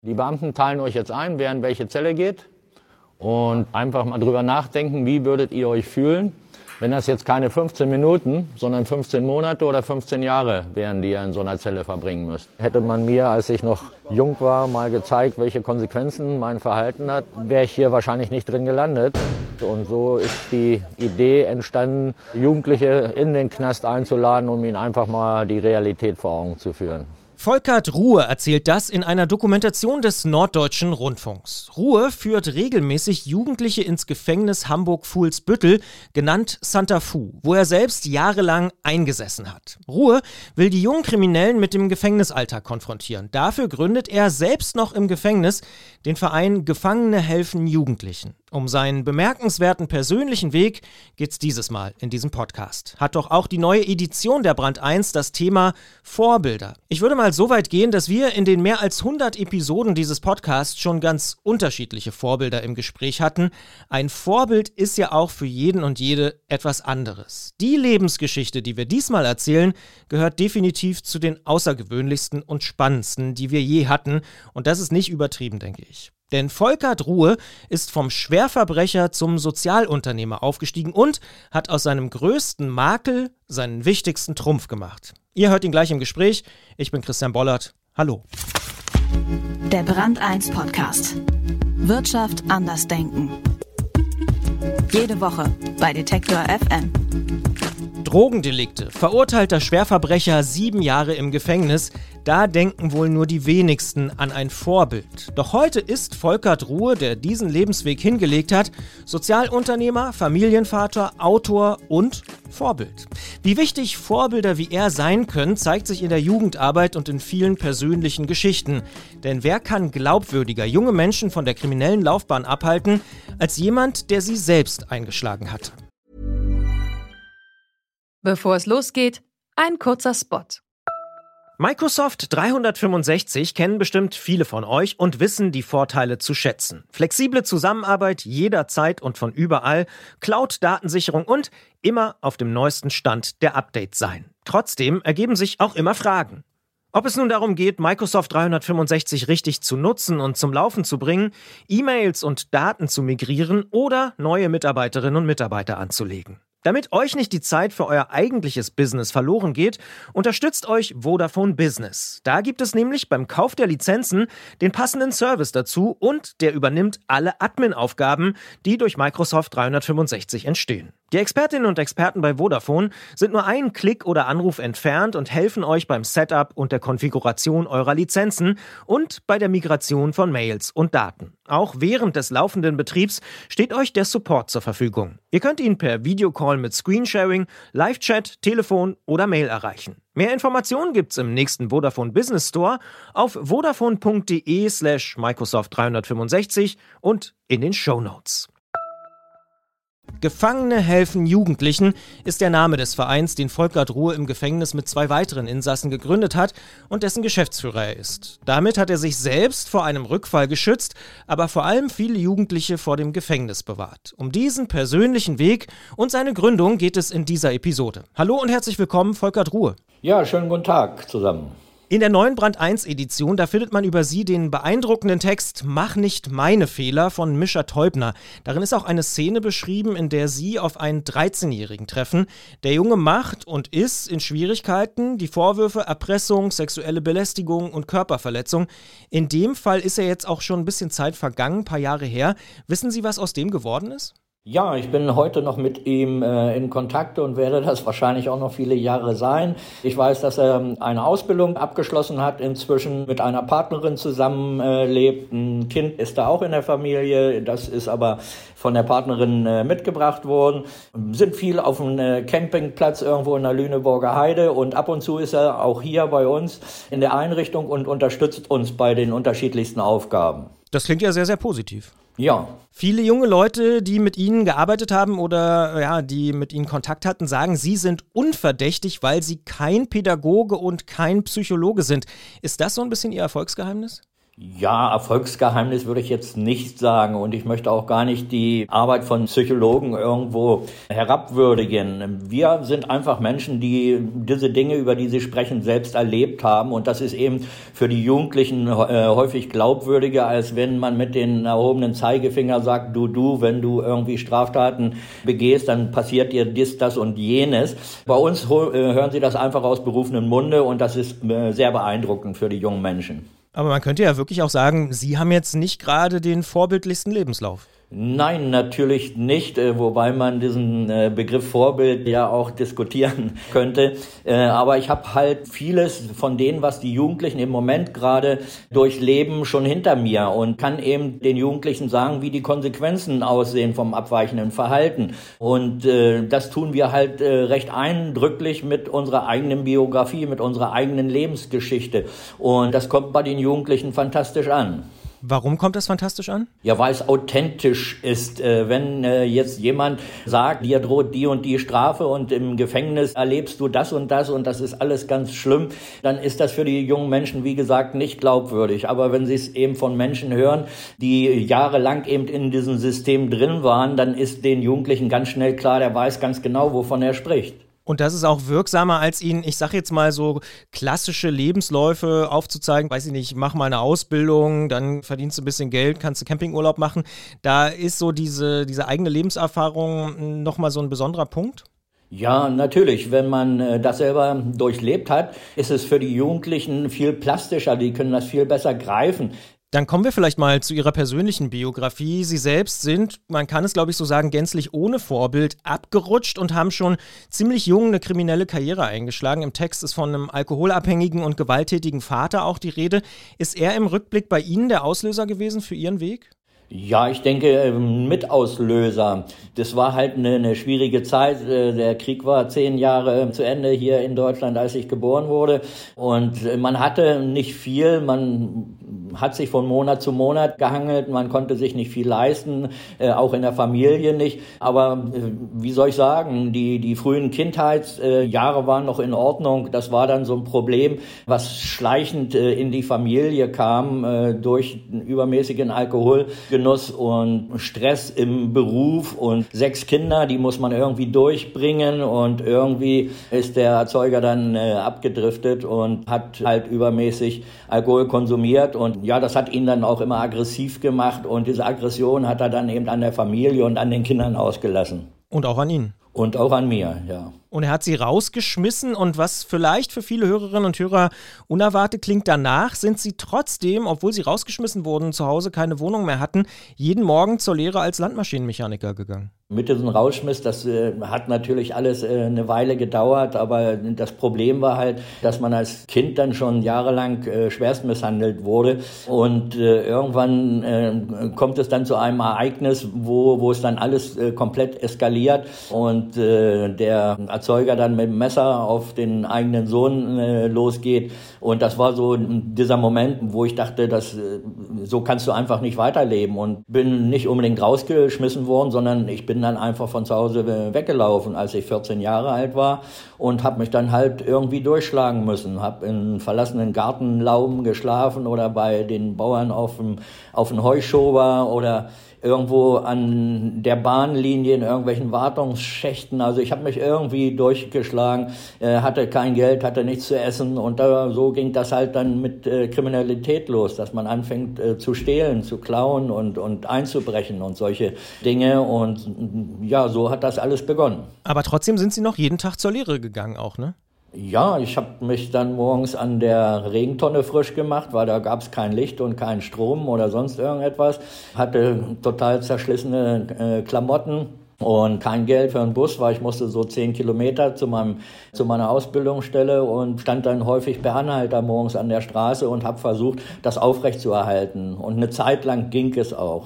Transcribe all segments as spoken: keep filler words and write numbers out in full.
Die Beamten teilen euch jetzt ein, wer in welche Zelle geht und einfach mal drüber nachdenken, wie würdet ihr euch fühlen, wenn das jetzt keine fünfzehn Minuten, sondern fünfzehn Monate oder fünfzehn Jahre wären, die ihr in so einer Zelle verbringen müsst. Hätte man mir, als ich noch jung war, mal gezeigt, welche Konsequenzen mein Verhalten hat, wäre ich hier wahrscheinlich nicht drin gelandet. Und so ist die Idee entstanden, Jugendliche in den Knast einzuladen, um ihnen einfach mal die Realität vor Augen zu führen. Volkert Ruhe erzählt das in einer Dokumentation des Norddeutschen Rundfunks. Ruhe führt regelmäßig Jugendliche ins Gefängnis Hamburg-Fuhlsbüttel, genannt Santa Fu, wo er selbst jahrelang eingesessen hat. Ruhe will die jungen Kriminellen mit dem Gefängnisalltag konfrontieren. Dafür gründet er selbst noch im Gefängnis den Verein Gefangene helfen Jugendlichen. Um seinen bemerkenswerten persönlichen Weg geht's dieses Mal in diesem Podcast. Hat doch auch die neue Edition der Brand eins das Thema Vorbilder. Ich würde mal so weit gehen, dass wir in den mehr als hundert Episoden dieses Podcasts schon ganz unterschiedliche Vorbilder im Gespräch hatten. Ein Vorbild ist ja auch für jeden und jede etwas anderes. Die Lebensgeschichte, die wir diesmal erzählen, gehört definitiv zu den außergewöhnlichsten und spannendsten, die wir je hatten. Und das ist nicht übertrieben, denke ich. Denn Volkert Ruhe ist vom Schwerverbrecher zum Sozialunternehmer aufgestiegen und hat aus seinem größten Makel seinen wichtigsten Trumpf gemacht. Ihr hört ihn gleich im Gespräch. Ich bin Christian Bollert. Hallo. Der Brand eins Podcast. Wirtschaft anders denken. Jede Woche bei Detektor F M. Drogendelikte, verurteilter Schwerverbrecher, sieben Jahre im Gefängnis. Da denken wohl nur die wenigsten an ein Vorbild. Doch heute ist Volkert Ruhe, der diesen Lebensweg hingelegt hat, Sozialunternehmer, Familienvater, Autor und Vorbild. Wie wichtig Vorbilder wie er sein können, zeigt sich in der Jugendarbeit und in vielen persönlichen Geschichten. Denn wer kann glaubwürdiger junge Menschen von der kriminellen Laufbahn abhalten, als jemand, der sie selbst eingeschlagen hatte? Bevor es losgeht, ein kurzer Spot. Microsoft dreihundertfünfundsechzig kennen bestimmt viele von euch und wissen die Vorteile zu schätzen. Flexible Zusammenarbeit jederzeit und von überall, Cloud-Datensicherung und immer auf dem neuesten Stand der Updates sein. Trotzdem ergeben sich auch immer Fragen. Ob es nun darum geht, Microsoft dreihundertfünfundsechzig richtig zu nutzen und zum Laufen zu bringen, E-Mails und Daten zu migrieren oder neue Mitarbeiterinnen und Mitarbeiter anzulegen. Damit euch nicht die Zeit für euer eigentliches Business verloren geht, unterstützt euch Vodafone Business. Da gibt es nämlich beim Kauf der Lizenzen den passenden Service dazu und der übernimmt alle Admin-Aufgaben, die durch Microsoft dreihundertfünfundsechzig entstehen. Die Expertinnen und Experten bei Vodafone sind nur einen Klick oder Anruf entfernt und helfen euch beim Setup und der Konfiguration eurer Lizenzen und bei der Migration von Mails und Daten. Auch während des laufenden Betriebs steht euch der Support zur Verfügung. Ihr könnt ihn per Videocall mit Screensharing, Live-Chat, Telefon oder Mail erreichen. Mehr Informationen gibt's im nächsten Vodafone Business Store auf vodafone.de slash Microsoft dreihundertfünfundsechzig und in den Shownotes. Gefangene helfen Jugendlichen ist der Name des Vereins, den Volkert Ruhe im Gefängnis mit zwei weiteren Insassen gegründet hat und dessen Geschäftsführer er ist. Damit hat er sich selbst vor einem Rückfall geschützt, aber vor allem viele Jugendliche vor dem Gefängnis bewahrt. Um diesen persönlichen Weg und seine Gründung geht es in dieser Episode. Hallo und herzlich willkommen, Volkert Ruhe. Ja, schönen guten Tag zusammen. In der neuen Brand eins Edition, da findet man über sie den beeindruckenden Text »Mach nicht meine Fehler« von Mischa Teubner. Darin ist auch eine Szene beschrieben, in der sie auf einen dreizehnjährigen treffen. Der Junge macht und ist in Schwierigkeiten, die Vorwürfe Erpressung, sexuelle Belästigung und Körperverletzung. In dem Fall ist ja jetzt auch schon ein bisschen Zeit vergangen, ein paar Jahre her. Wissen Sie, was aus dem geworden ist? Ja, ich bin heute noch mit ihm äh, in Kontakt und werde das wahrscheinlich auch noch viele Jahre sein. Ich weiß, dass er eine Ausbildung abgeschlossen hat, inzwischen mit einer Partnerin zusammenlebt. Äh, Ein Kind ist da auch in der Familie, das ist aber von der Partnerin äh, mitgebracht worden. Sind viel auf dem äh, Campingplatz irgendwo in der Lüneburger Heide und ab und zu ist er auch hier bei uns in der Einrichtung und unterstützt uns bei den unterschiedlichsten Aufgaben. Das klingt ja sehr, sehr positiv. Ja. Viele junge Leute, die mit Ihnen gearbeitet haben oder ja, die mit Ihnen Kontakt hatten, sagen, Sie sind unverdächtig, weil Sie kein Pädagoge und kein Psychologe sind. Ist das so ein bisschen Ihr Erfolgsgeheimnis? Ja, Erfolgsgeheimnis würde ich jetzt nicht sagen und ich möchte auch gar nicht die Arbeit von Psychologen irgendwo herabwürdigen. Wir sind einfach Menschen, die diese Dinge, über die sie sprechen, selbst erlebt haben und das ist eben für die Jugendlichen häufig glaubwürdiger, als wenn man mit den erhobenen Zeigefinger sagt, du, du, wenn du irgendwie Straftaten begehst, dann passiert dir dies, das und jenes. Bei uns hören sie das einfach aus berufenem Munde und das ist sehr beeindruckend für die jungen Menschen. Aber man könnte ja wirklich auch sagen, Sie haben jetzt nicht gerade den vorbildlichsten Lebenslauf. Nein, natürlich nicht, wobei man diesen Begriff Vorbild ja auch diskutieren könnte. Aber ich habe halt vieles von dem, was die Jugendlichen im Moment gerade durchleben, schon hinter mir und kann eben den Jugendlichen sagen, wie die Konsequenzen aussehen vom abweichenden Verhalten. Und das tun wir halt recht eindrücklich mit unserer eigenen Biografie, mit unserer eigenen Lebensgeschichte. Und das kommt bei den Jugendlichen fantastisch an. Warum kommt das fantastisch an? Ja, weil es authentisch ist. Äh, wenn äh, jetzt jemand sagt, dir droht die und die Strafe und im Gefängnis erlebst du das und das und das ist alles ganz schlimm, dann ist das für die jungen Menschen, wie gesagt, nicht glaubwürdig. Aber wenn sie es eben von Menschen hören, die jahrelang eben in diesem System drin waren, dann ist den Jugendlichen ganz schnell klar, der weiß ganz genau, wovon er spricht. Und das ist auch wirksamer, als ihnen, ich sag jetzt mal so, klassische Lebensläufe aufzuzeigen. Weiß ich nicht, mach mal eine Ausbildung, dann verdienst du ein bisschen Geld, kannst du Campingurlaub machen. Da ist so diese, diese eigene Lebenserfahrung nochmal so ein besonderer Punkt. Ja, natürlich. Wenn man äh, das selber durchlebt hat, ist es für die Jugendlichen viel plastischer. Die können das viel besser greifen. Dann kommen wir vielleicht mal zu Ihrer persönlichen Biografie. Sie selbst sind, man kann es glaube ich so sagen, gänzlich ohne Vorbild abgerutscht und haben schon ziemlich jung eine kriminelle Karriere eingeschlagen. Im Text ist von einem alkoholabhängigen und gewalttätigen Vater auch die Rede. Ist er im Rückblick bei Ihnen der Auslöser gewesen für Ihren Weg? Ja, ich denke, Mitauslöser. Das war halt eine, eine schwierige Zeit. Der Krieg war zehn Jahre zu Ende hier in Deutschland, als ich geboren wurde. Und man hatte nicht viel. Man hat sich von Monat zu Monat gehangelt. Man konnte sich nicht viel leisten, auch in der Familie nicht. Aber wie soll ich sagen, die, die frühen Kindheitsjahre waren noch in Ordnung. Das war dann so ein Problem, was schleichend in die Familie kam durch übermäßigen Alkohol. Genuss und Stress im Beruf und sechs Kinder, die muss man irgendwie durchbringen und irgendwie ist der Erzeuger dann äh, abgedriftet und hat halt übermäßig Alkohol konsumiert und ja, das hat ihn dann auch immer aggressiv gemacht und diese Aggression hat er dann eben an der Familie und an den Kindern ausgelassen. Und auch an Ihnen. Und auch an mir, ja. Und er hat sie rausgeschmissen und was vielleicht für viele Hörerinnen und Hörer unerwartet klingt, danach sind sie trotzdem, obwohl sie rausgeschmissen wurden, zu Hause keine Wohnung mehr hatten, jeden Morgen zur Lehre als Landmaschinenmechaniker gegangen. Mit diesem Rausschmiss, das äh, hat natürlich alles äh, eine Weile gedauert, aber das Problem war halt, dass man als Kind dann schon jahrelang äh, schwerst misshandelt wurde und äh, irgendwann äh, kommt es dann zu einem Ereignis, wo, wo es dann alles äh, komplett eskaliert und äh, der Erzeuger dann mit dem Messer auf den eigenen Sohn äh, losgeht und das war so dieser Moment, wo ich dachte, dass, äh, so kannst du einfach nicht weiterleben und bin nicht unbedingt rausgeschmissen worden, sondern ich bin dann einfach von zu Hause weggelaufen, als ich vierzehn Jahre alt war und habe mich dann halt irgendwie durchschlagen müssen. Habe in verlassenen Gartenlauben geschlafen oder bei den Bauern auf dem, auf dem Heuschober oder irgendwo an der Bahnlinie in irgendwelchen Wartungsschächten. Also ich habe mich irgendwie durchgeschlagen, äh, hatte kein Geld, hatte nichts zu essen und da, so ging das halt dann mit äh, Kriminalität los, dass man anfängt äh, zu stehlen, zu klauen und, und einzubrechen und solche Dinge und ja, so hat das alles begonnen. Aber trotzdem sind Sie noch jeden Tag zur Lehre gegangen auch, ne? Ja, ich habe mich dann morgens an der Regentonne frisch gemacht, weil da gab es kein Licht und keinen Strom oder sonst irgendetwas. Hatte total zerschlissene äh, Klamotten und kein Geld für einen Bus, weil ich musste so zehn Kilometer zu meinem zu meiner Ausbildungsstelle und stand dann häufig per Anhalter morgens an der Straße und habe versucht, das aufrechtzuerhalten. Und eine Zeit lang ging es auch.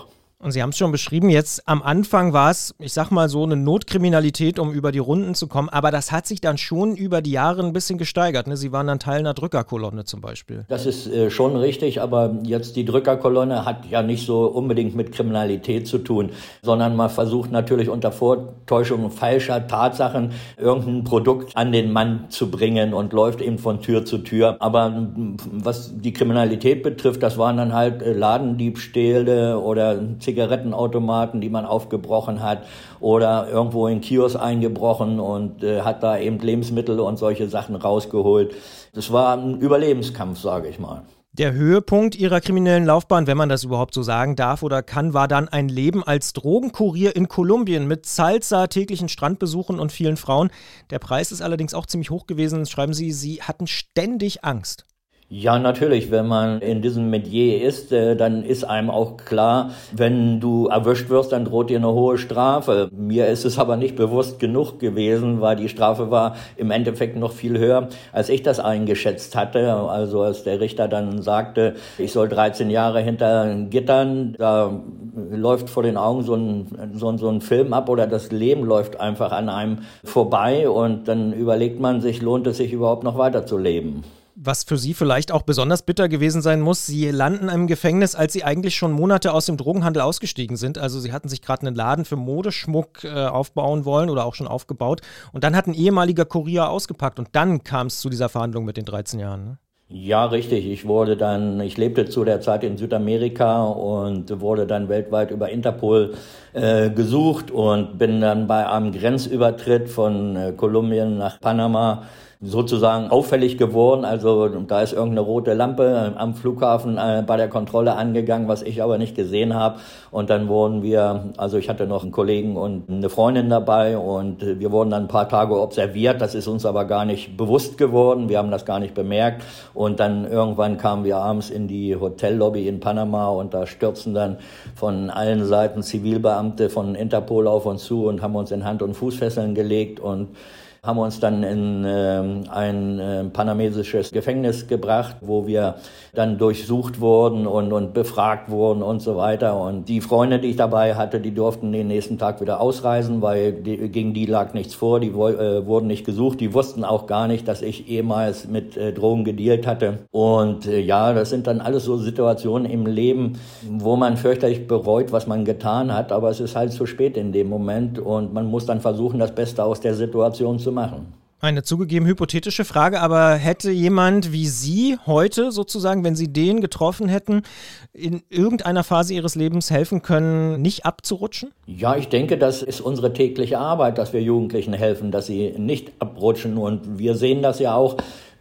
Und Sie haben es schon beschrieben, jetzt am Anfang war es, ich sag mal so, eine Notkriminalität, um über die Runden zu kommen, aber das hat sich dann schon über die Jahre ein bisschen gesteigert, ne? Sie waren dann Teil einer Drückerkolonne zum Beispiel. Das ist äh, schon richtig, aber jetzt die Drückerkolonne hat ja nicht so unbedingt mit Kriminalität zu tun, sondern man versucht natürlich unter Vortäuschung falscher Tatsachen irgendein Produkt an den Mann zu bringen und läuft eben von Tür zu Tür. Aber was die Kriminalität betrifft, das waren dann halt äh, Ladendiebstähle oder Zigarettenautomaten, die man aufgebrochen hat oder irgendwo in Kiosk eingebrochen und äh, hat da eben Lebensmittel und solche Sachen rausgeholt. Das war ein Überlebenskampf, sage ich mal. Der Höhepunkt Ihrer kriminellen Laufbahn, wenn man das überhaupt so sagen darf oder kann, war dann ein Leben als Drogenkurier in Kolumbien mit Salsa, täglichen Strandbesuchen und vielen Frauen. Der Preis ist allerdings auch ziemlich hoch gewesen. Schreiben Sie, Sie hatten ständig Angst. Ja, natürlich. Wenn man in diesem Metier ist, äh, dann ist einem auch klar, wenn du erwischt wirst, dann droht dir eine hohe Strafe. Mir ist es aber nicht bewusst genug gewesen, weil die Strafe war im Endeffekt noch viel höher, als ich das eingeschätzt hatte. Also als der Richter dann sagte, ich soll dreizehn Jahre hinter Gittern, da läuft vor den Augen so ein, so, so ein Film ab oder das Leben läuft einfach an einem vorbei und dann überlegt man sich, lohnt es sich überhaupt noch weiterzuleben? Was für Sie vielleicht auch besonders bitter gewesen sein muss, Sie landen im Gefängnis, als Sie eigentlich schon Monate aus dem Drogenhandel ausgestiegen sind. Also Sie hatten sich gerade einen Laden für Modeschmuck äh, aufbauen wollen oder auch schon aufgebaut. Und dann hat ein ehemaliger Kurier ausgepackt und dann kam es zu dieser Verhandlung mit den dreizehn Jahren. Ne? Ja, richtig. Ich wurde dann, ich lebte zu der Zeit in Südamerika und wurde dann weltweit über Interpol äh, gesucht und bin dann bei einem Grenzübertritt von äh, Kolumbien nach Panama sozusagen auffällig geworden. Also da ist irgendeine rote Lampe am Flughafen äh, bei der Kontrolle angegangen, was ich aber nicht gesehen habe. Und dann wurden wir, also ich hatte noch einen Kollegen und eine Freundin dabei und wir wurden dann ein paar Tage observiert. Das ist uns aber gar nicht bewusst geworden. Wir haben das gar nicht bemerkt. Und dann irgendwann kamen wir abends in die Hotellobby in Panama und da stürzten dann von allen Seiten Zivilbeamte von Interpol auf uns zu und haben uns in Hand- und Fußfesseln gelegt und haben uns dann in äh, ein äh, panamesisches Gefängnis gebracht, wo wir dann durchsucht wurden und, und befragt wurden und so weiter. Und die Freunde, die ich dabei hatte, die durften den nächsten Tag wieder ausreisen, weil die, gegen die lag nichts vor, die äh, wurden nicht gesucht. Die wussten auch gar nicht, dass ich ehemals mit äh, Drogen gedealt hatte. Und äh, ja, das sind dann alles so Situationen im Leben, wo man fürchterlich bereut, was man getan hat. Aber es ist halt zu spät in dem Moment und man muss dann versuchen, das Beste aus der Situation zu machen. Eine zugegeben hypothetische Frage, aber hätte jemand wie Sie heute sozusagen, wenn Sie den getroffen hätten, in irgendeiner Phase Ihres Lebens helfen können, nicht abzurutschen? Ja, ich denke, das ist unsere tägliche Arbeit, dass wir Jugendlichen helfen, dass sie nicht abrutschen. Und wir sehen das ja auch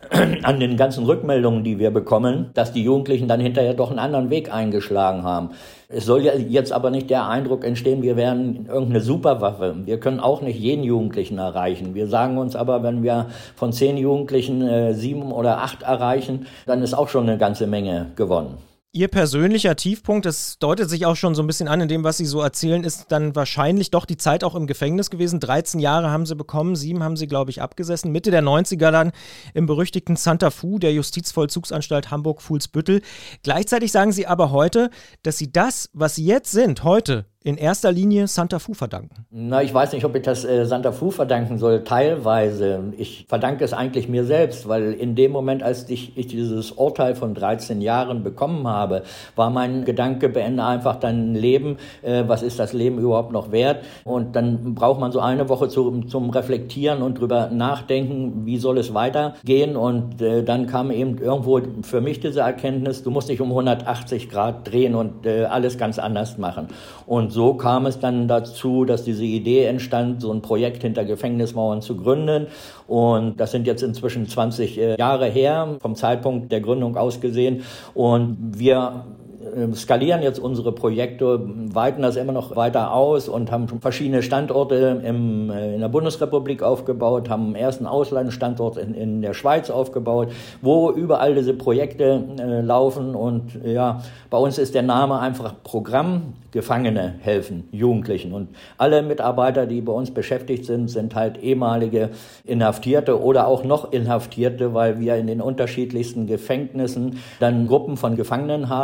an den ganzen Rückmeldungen, die wir bekommen, dass die Jugendlichen dann hinterher doch einen anderen Weg eingeschlagen haben. Es soll ja jetzt aber nicht der Eindruck entstehen, wir wären irgendeine Superwaffe. Wir können auch nicht jeden Jugendlichen erreichen. Wir sagen uns aber, wenn wir von zehn Jugendlichen äh, sieben oder acht erreichen, dann ist auch schon eine ganze Menge gewonnen. Ihr persönlicher Tiefpunkt, das deutet sich auch schon so ein bisschen an in dem, was Sie so erzählen, ist dann wahrscheinlich doch die Zeit auch im Gefängnis gewesen. dreizehn Jahre haben Sie bekommen, sieben haben Sie, glaube ich, abgesessen. Mitte der neunziger dann im berüchtigten Santa Fu, der Justizvollzugsanstalt Hamburg-Fuhlsbüttel. Gleichzeitig sagen Sie aber heute, dass Sie das, was Sie jetzt sind, heute, in erster Linie Santa Fu verdanken. Na, ich weiß nicht, ob ich das äh, Santa Fu verdanken soll. Teilweise. Ich verdanke es eigentlich mir selbst, weil in dem Moment, als ich, ich dieses Urteil von dreizehn Jahren bekommen habe, war mein Gedanke, beende einfach dein Leben. Äh, was ist das Leben überhaupt noch wert? Und dann braucht man so eine Woche zu, zum Reflektieren und drüber nachdenken, wie soll es weitergehen? Und äh, dann kam eben irgendwo für mich diese Erkenntnis, du musst dich um hundertachtzig Grad drehen und äh, alles ganz anders machen. Und so kam es dann dazu, dass diese Idee entstand, so ein Projekt hinter Gefängnismauern zu gründen. Und das sind jetzt inzwischen zwanzig Jahre her, vom Zeitpunkt der Gründung aus gesehen. Und wir skalieren jetzt unsere Projekte, weiten das immer noch weiter aus und haben schon verschiedene Standorte im, in der Bundesrepublik aufgebaut, haben einen ersten Auslandsstandort in, in der Schweiz aufgebaut, wo überall diese Projekte äh, laufen. Und ja, bei uns ist der Name einfach Programm Gefangene helfen, Jugendlichen. Und alle Mitarbeiter, die bei uns beschäftigt sind, sind halt ehemalige Inhaftierte oder auch noch Inhaftierte, weil wir in den unterschiedlichsten Gefängnissen dann Gruppen von Gefangenen haben, die die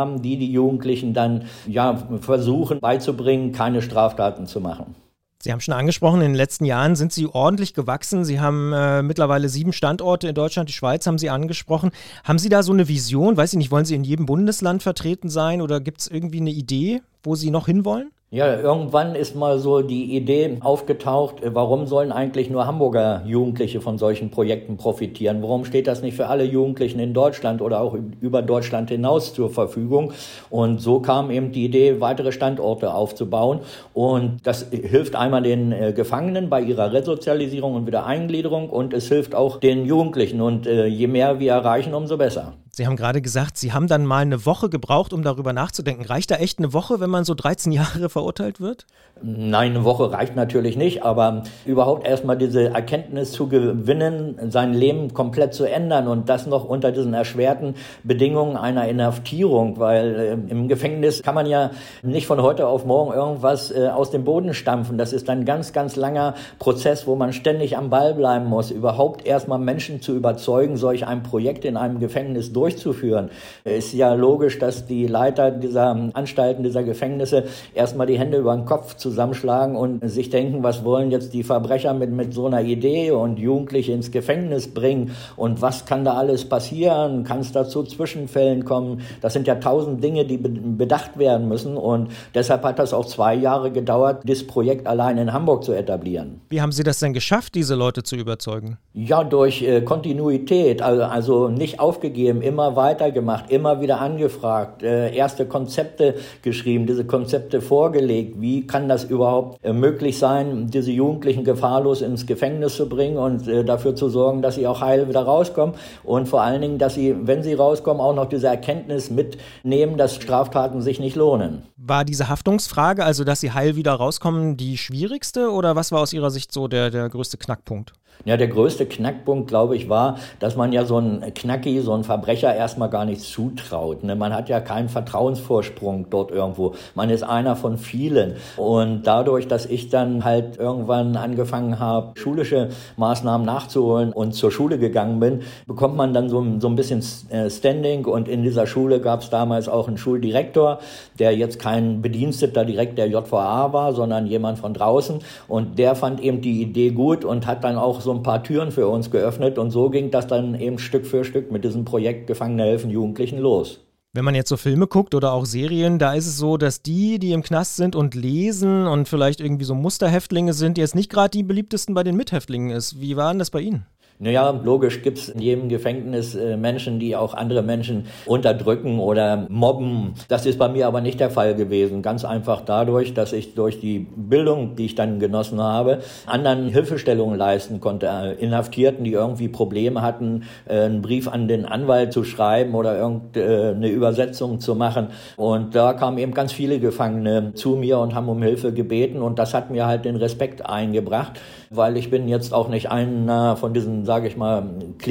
die Jugendlichen dann ja versuchen beizubringen, keine Straftaten zu machen. Sie haben schon angesprochen, in den letzten Jahren sind Sie ordentlich gewachsen. Sie haben äh, mittlerweile sieben Standorte in Deutschland, die Schweiz haben Sie angesprochen. Haben Sie da so eine Vision? Weiß ich nicht, wollen Sie in jedem Bundesland vertreten sein oder gibt es irgendwie eine Idee, wo Sie noch hinwollen? Ja, irgendwann ist mal so die Idee aufgetaucht, warum sollen eigentlich nur Hamburger Jugendliche von solchen Projekten profitieren? Warum steht das nicht für alle Jugendlichen in Deutschland oder auch über Deutschland hinaus zur Verfügung? Und so kam eben die Idee, weitere Standorte aufzubauen. Und das hilft einmal den äh, Gefangenen bei ihrer Resozialisierung und Wiedereingliederung und es hilft auch den Jugendlichen. Und äh, je mehr wir erreichen, umso besser. Sie haben gerade gesagt, Sie haben dann mal eine Woche gebraucht, um darüber nachzudenken. Reicht da echt eine Woche, wenn man so dreizehn Jahre verurteilt wird? Nein, eine Woche reicht natürlich nicht, aber überhaupt erstmal diese Erkenntnis zu gewinnen, sein Leben komplett zu ändern und das noch unter diesen erschwerten Bedingungen einer Inhaftierung, weil äh, im Gefängnis kann man ja nicht von heute auf morgen irgendwas äh, aus dem Boden stampfen. Das ist ein ganz, ganz langer Prozess, wo man ständig am Ball bleiben muss, überhaupt erstmal Menschen zu überzeugen, solch ein Projekt in einem Gefängnis durchzuführen. Ist ja logisch, dass die Leiter dieser Anstalten, dieser Gefängnisse erstmal die Hände über den Kopf zusammenschlagen und sich denken, was wollen jetzt die Verbrecher mit, mit so einer Idee und Jugendliche ins Gefängnis bringen und was kann da alles passieren? Kann es da zu Zwischenfällen kommen? Das sind ja tausend Dinge, die bedacht werden müssen und deshalb hat das auch zwei Jahre gedauert, das Projekt allein in Hamburg zu etablieren. Wie haben Sie das denn geschafft, diese Leute zu überzeugen? Ja, durch äh, Kontinuität, also, also nicht aufgegeben, immer weitergemacht, immer wieder angefragt, äh, erste Konzepte geschrieben, diese Konzepte vorgelegt. Wie kann das überhaupt äh, möglich sein, diese Jugendlichen gefahrlos ins Gefängnis zu bringen und äh, dafür zu sorgen, dass sie auch heil wieder rauskommen und vor allen Dingen, dass sie, wenn sie rauskommen, auch noch diese Erkenntnis mitnehmen, dass Straftaten sich nicht lohnen. War diese Haftungsfrage, also dass sie heil wieder rauskommen, die schwierigste oder was war aus Ihrer Sicht so der, der größte Knackpunkt? Ja, der größte Knackpunkt, glaube ich, war, dass man ja so einen Knacki, so einen Verbrecher erstmal gar nicht zutraut. Ne? Man hat ja keinen Vertrauensvorsprung dort irgendwo. Man ist einer von vielen. Und dadurch, dass ich dann halt irgendwann angefangen habe, schulische Maßnahmen nachzuholen und zur Schule gegangen bin, bekommt man dann so, so ein bisschen Standing. Und in dieser Schule gab es damals auch einen Schuldirektor, der jetzt kein Bediensteter direkt der J V A war, sondern jemand von draußen. Und der fand eben die Idee gut und hat dann auch so ein paar Türen für uns geöffnet und so ging das dann eben Stück für Stück mit diesem Projekt Gefangene helfen Jugendlichen los. Wenn man jetzt so Filme guckt oder auch Serien, da ist es so, dass die, die im Knast sind und lesen und vielleicht irgendwie so Musterhäftlinge sind, jetzt nicht gerade die beliebtesten bei den Mithäftlingen ist. Wie war denn das bei Ihnen? Naja, logisch gibt es in jedem Gefängnis äh, Menschen, die auch andere Menschen unterdrücken oder mobben. Das ist bei mir aber nicht der Fall gewesen. Ganz einfach dadurch, dass ich durch die Bildung, die ich dann genossen habe, anderen Hilfestellungen leisten konnte. Äh, Inhaftierten, die irgendwie Probleme hatten, äh, einen Brief an den Anwalt zu schreiben oder irgendeine äh, Übersetzung zu machen. Und da kamen eben ganz viele Gefangene zu mir und haben um Hilfe gebeten. Und das hat mir halt den Respekt eingebracht, weil ich bin jetzt auch nicht einer von diesen, sage ich mal,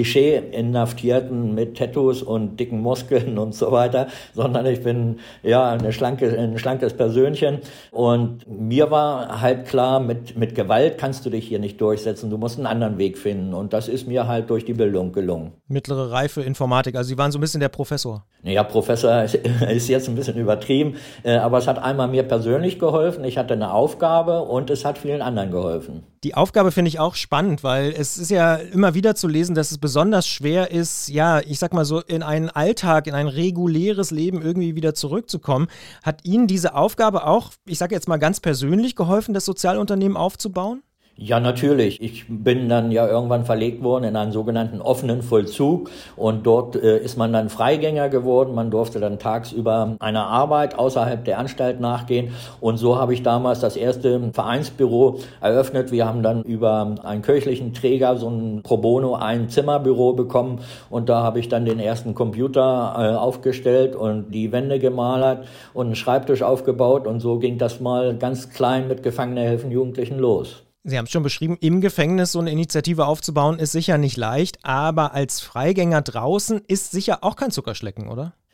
Klischee-Inhaftierten mit Tattoos und dicken Muskeln und so weiter, sondern ich bin ja eine schlanke, ein schlankes Persönchen. Und mir war halt klar, mit, mit Gewalt kannst du dich hier nicht durchsetzen, du musst einen anderen Weg finden. Und das ist mir halt durch die Bildung gelungen. Mittlere Reife, Informatik, also Sie waren so ein bisschen der Professor. Ja, Professor ist jetzt ein bisschen übertrieben, aber es hat einmal mir persönlich geholfen, ich hatte eine Aufgabe und es hat vielen anderen geholfen. Die Aufgabe finde ich auch spannend, weil es ist ja immer wieder zu lesen, dass es besonders schwer ist, ja, ich sag mal so, in einen Alltag, in ein reguläres Leben irgendwie wieder zurückzukommen. Hat Ihnen diese Aufgabe auch, ich sage jetzt mal ganz persönlich, geholfen, das Sozialunternehmen aufzubauen? Ja, natürlich. Ich bin dann ja irgendwann verlegt worden in einen sogenannten offenen Vollzug und dort äh, ist man dann Freigänger geworden. Man durfte dann tagsüber einer Arbeit außerhalb der Anstalt nachgehen und so habe ich damals das erste Vereinsbüro eröffnet. Wir haben dann über einen kirchlichen Träger, so ein Pro Bono, ein Zimmerbüro bekommen und da habe ich dann den ersten Computer äh, aufgestellt und die Wände gemalert und einen Schreibtisch aufgebaut und so ging das mal ganz klein mit Gefangene helfen Jugendlichen los. Sie haben es schon beschrieben, im Gefängnis so eine Initiative aufzubauen, ist sicher nicht leicht, aber als Freigänger draußen ist sicher auch kein Zuckerschlecken, oder?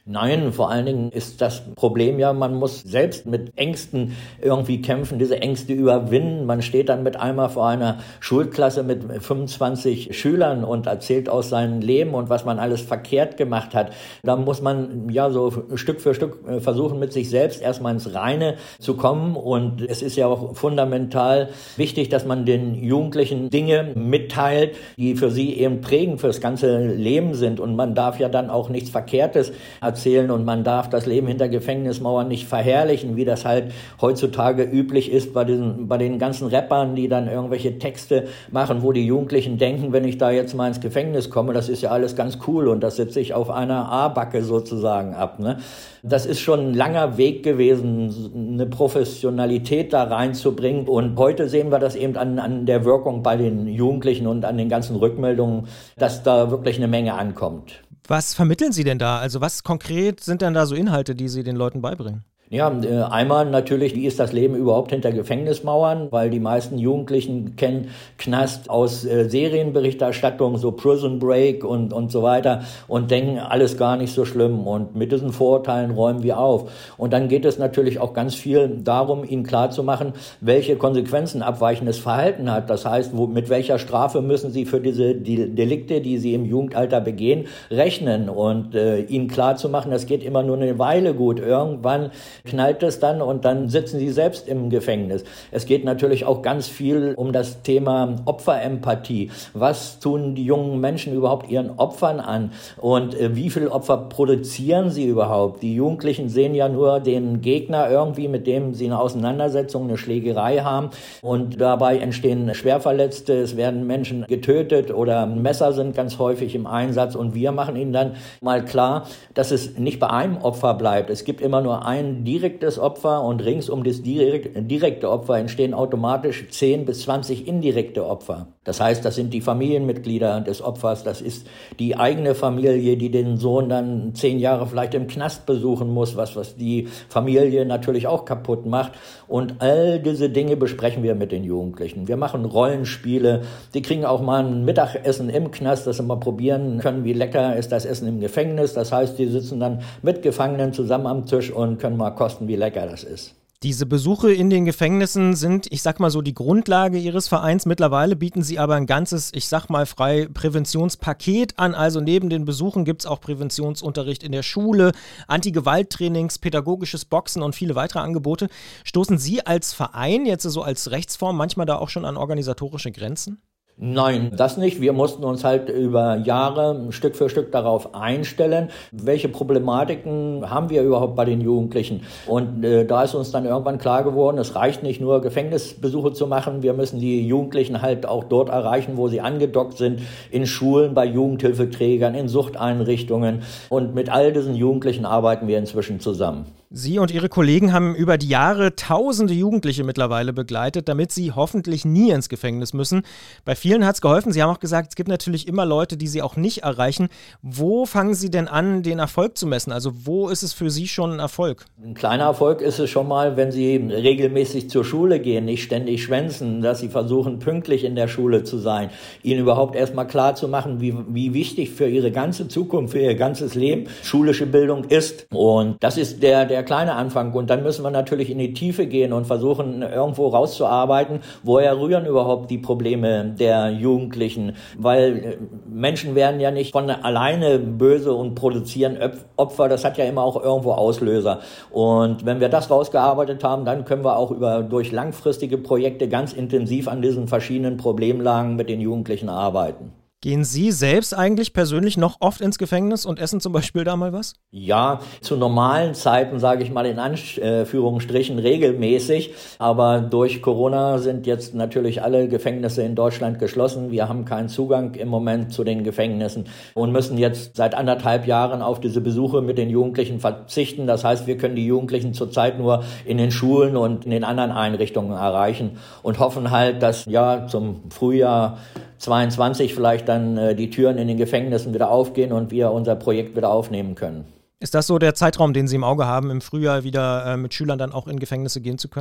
Nein, vor allen Dingen ist das Problem ja, man muss selbst mit Ängsten irgendwie kämpfen, diese Ängste überwinden. Man steht dann mit einmal vor einer Schulklasse mit fünfundzwanzig Schülern und erzählt aus seinem Leben und was man alles verkehrt gemacht hat. Da muss man ja so Stück für Stück versuchen, mit sich selbst erstmal ins Reine zu kommen. Und es ist ja auch fundamental wichtig, dass man den Jugendlichen Dinge mitteilt, die für sie eben prägend fürs ganze Leben sind. Und man darf ja dann auch nichts Verkehrtes erzählen und man darf das Leben hinter Gefängnismauern nicht verherrlichen, wie das halt heutzutage üblich ist bei den, bei den ganzen Rappern, die dann irgendwelche Texte machen, wo die Jugendlichen denken, wenn ich da jetzt mal ins Gefängnis komme, das ist ja alles ganz cool und das sitze ich auf einer A-Backe sozusagen ab. Ne? Das ist schon ein langer Weg gewesen, eine Professionalität da reinzubringen und heute sehen wir das eben an, an der Wirkung bei den Jugendlichen und an den ganzen Rückmeldungen, dass da wirklich eine Menge ankommt. Was vermitteln Sie denn da? Also was konkret sind denn da so Inhalte, die Sie den Leuten beibringen? Ja, äh, einmal natürlich, wie ist das Leben überhaupt hinter Gefängnismauern, weil die meisten Jugendlichen kennen Knast aus äh, Serienberichterstattung, so Prison Break und und so weiter und denken, alles gar nicht so schlimm und mit diesen Vorurteilen räumen wir auf. Und dann geht es natürlich auch ganz viel darum, ihnen klarzumachen, welche Konsequenzen abweichendes Verhalten hat. Das heißt, wo, mit welcher Strafe müssen sie für diese die Delikte, die sie im Jugendalter begehen, rechnen und äh, ihnen klarzumachen, das geht immer nur eine Weile gut. Irgendwann knallt es dann und dann sitzen sie selbst im Gefängnis. Es geht natürlich auch ganz viel um das Thema Opferempathie. Was tun die jungen Menschen überhaupt ihren Opfern an und äh, wie viele Opfer produzieren sie überhaupt? Die Jugendlichen sehen ja nur den Gegner irgendwie, mit dem sie eine Auseinandersetzung, eine Schlägerei haben und dabei entstehen Schwerverletzte, es werden Menschen getötet oder Messer sind ganz häufig im Einsatz und wir machen ihnen dann mal klar, dass es nicht bei einem Opfer bleibt. Es gibt immer nur einen direktes Opfer und rings um das direkte Opfer entstehen automatisch zehn bis zwanzig indirekte Opfer. Das heißt, das sind die Familienmitglieder des Opfers, das ist die eigene Familie, die den Sohn dann zehn Jahre vielleicht im Knast besuchen muss, was, was die Familie natürlich auch kaputt macht. Und all diese Dinge besprechen wir mit den Jugendlichen. Wir machen Rollenspiele, die kriegen auch mal ein Mittagessen im Knast, dass sie mal probieren können, wie lecker ist das Essen im Gefängnis. Das heißt, die sitzen dann mit Gefangenen zusammen am Tisch und können mal kosten, wie lecker das ist. Diese Besuche in den Gefängnissen sind, ich sag mal so, die Grundlage Ihres Vereins. Mittlerweile bieten Sie aber ein ganzes, ich sag mal frei, Präventionspaket an. Also neben den Besuchen gibt es auch Präventionsunterricht in der Schule, Anti-Gewalt-Trainings, pädagogisches Boxen und viele weitere Angebote. Stoßen Sie als Verein jetzt so als Rechtsform manchmal da auch schon an organisatorische Grenzen? Nein, das nicht. Wir mussten uns halt über Jahre Stück für Stück darauf einstellen, welche Problematiken haben wir überhaupt bei den Jugendlichen. Und äh, da ist uns dann irgendwann klar geworden, es reicht nicht nur Gefängnisbesuche zu machen, wir müssen die Jugendlichen halt auch dort erreichen, wo sie angedockt sind, in Schulen, bei Jugendhilfeträgern, in Suchteinrichtungen. Und mit all diesen Jugendlichen arbeiten wir inzwischen zusammen. Sie und Ihre Kollegen haben über die Jahre tausende Jugendliche mittlerweile begleitet, damit sie hoffentlich nie ins Gefängnis müssen. Bei vielen hat es geholfen. Sie haben auch gesagt, es gibt natürlich immer Leute, die Sie auch nicht erreichen. Wo fangen Sie denn an, den Erfolg zu messen? Also wo ist es für Sie schon ein Erfolg? Ein kleiner Erfolg ist es schon mal, wenn Sie regelmäßig zur Schule gehen, nicht ständig schwänzen, dass Sie versuchen, pünktlich in der Schule zu sein, ihnen überhaupt erstmal klar zu machen, wie, wie wichtig für ihre ganze Zukunft, für ihr ganzes Leben schulische Bildung ist. Und das ist der, der kleine Anfang. Und dann müssen wir natürlich in die Tiefe gehen und versuchen, irgendwo rauszuarbeiten, woher rühren überhaupt die Probleme der Jugendlichen. Weil Menschen werden ja nicht von alleine böse und produzieren Opfer. Das hat ja immer auch irgendwo Auslöser. Und wenn wir das rausgearbeitet haben, dann können wir auch über durch langfristige Projekte ganz intensiv an diesen verschiedenen Problemlagen mit den Jugendlichen arbeiten. Gehen Sie selbst eigentlich persönlich noch oft ins Gefängnis und essen zum Beispiel da mal was? Ja, zu normalen Zeiten, sage ich mal in Anführungsstrichen, regelmäßig. Aber durch Corona sind jetzt natürlich alle Gefängnisse in Deutschland geschlossen. Wir haben keinen Zugang im Moment zu den Gefängnissen und müssen jetzt seit anderthalb Jahren auf diese Besuche mit den Jugendlichen verzichten. Das heißt, wir können die Jugendlichen zurzeit nur in den Schulen und in den anderen Einrichtungen erreichen und hoffen halt, dass ja zum Frühjahr zweiundzwanzig vielleicht dann äh, die Türen in den Gefängnissen wieder aufgehen und wir unser Projekt wieder aufnehmen können. Ist das so der Zeitraum, den Sie im Auge haben, im Frühjahr wieder äh, mit Schülern dann auch in Gefängnisse gehen zu können?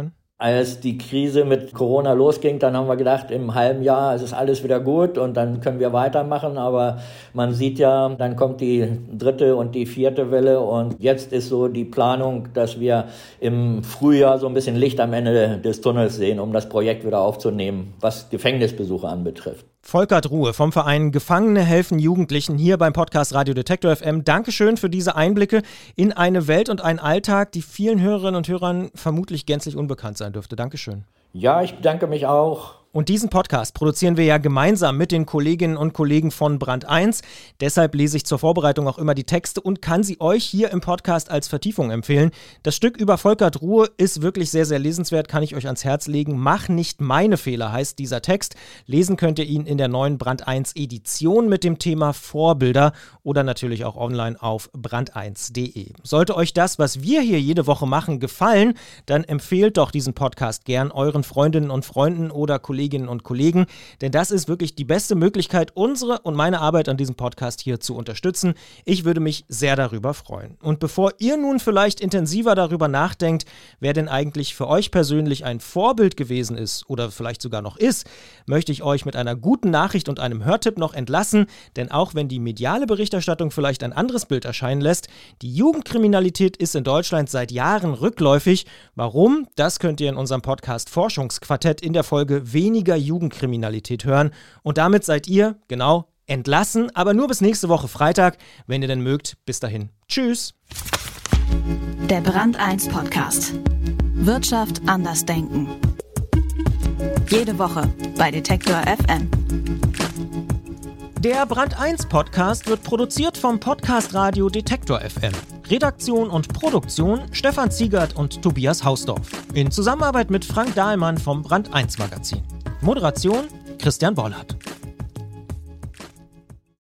Als die Krise mit Corona losging, dann haben wir gedacht, im halben Jahr ist es alles wieder gut und dann können wir weitermachen. Aber man sieht ja, dann kommt die dritte und die vierte Welle und jetzt ist so die Planung, dass wir im Frühjahr so ein bisschen Licht am Ende des Tunnels sehen, um das Projekt wieder aufzunehmen, was Gefängnisbesuche anbetrifft. Volkert Ruhe vom Verein Gefangene helfen Jugendlichen hier beim Podcast Radio Detektor F M. Dankeschön für diese Einblicke in eine Welt und einen Alltag, die vielen Hörerinnen und Hörern vermutlich gänzlich unbekannt sein dürfte. Dankeschön. Ja, ich bedanke mich auch. Und diesen Podcast produzieren wir ja gemeinsam mit den Kolleginnen und Kollegen von Brand eins. Deshalb lese ich zur Vorbereitung auch immer die Texte und kann sie euch hier im Podcast als Vertiefung empfehlen. Das Stück über Volkert Ruhe ist wirklich sehr, sehr lesenswert, kann ich euch ans Herz legen. Mach nicht meine Fehler heißt dieser Text. Lesen könnt ihr ihn in der neuen Brand eins Edition mit dem Thema Vorbilder oder natürlich auch online auf brand eins punkt de. Sollte euch das, was wir hier jede Woche machen, gefallen, dann empfehlt doch diesen Podcast gern euren Freundinnen und Freunden oder Kolleginnen und Kollegen, denn das ist wirklich die beste Möglichkeit, unsere und meine Arbeit an diesem Podcast hier zu unterstützen. Ich würde mich sehr darüber freuen. Und bevor ihr nun vielleicht intensiver darüber nachdenkt, wer denn eigentlich für euch persönlich ein Vorbild gewesen ist oder vielleicht sogar noch ist, möchte ich euch mit einer guten Nachricht und einem Hörtipp noch entlassen, denn auch wenn die mediale Berichterstattung vielleicht ein anderes Bild erscheinen lässt, die Jugendkriminalität ist in Deutschland seit Jahren rückläufig. Warum? Das könnt ihr in unserem Podcast Forschungsquartett in der Folge Weniger Jugendkriminalität hören. Und damit seid ihr, genau, entlassen, aber nur bis nächste Woche Freitag, wenn ihr denn mögt. Bis dahin. Tschüss. Der Brand eins Podcast. Wirtschaft anders denken. Jede Woche bei Detektor F M. Der Brand eins Podcast wird produziert vom Podcast Radio Detektor F M. Redaktion und Produktion Stefan Ziegert und Tobias Hausdorf. In Zusammenarbeit mit Frank Dahlmann vom Brand eins Magazin. Moderation Christian Bollhardt.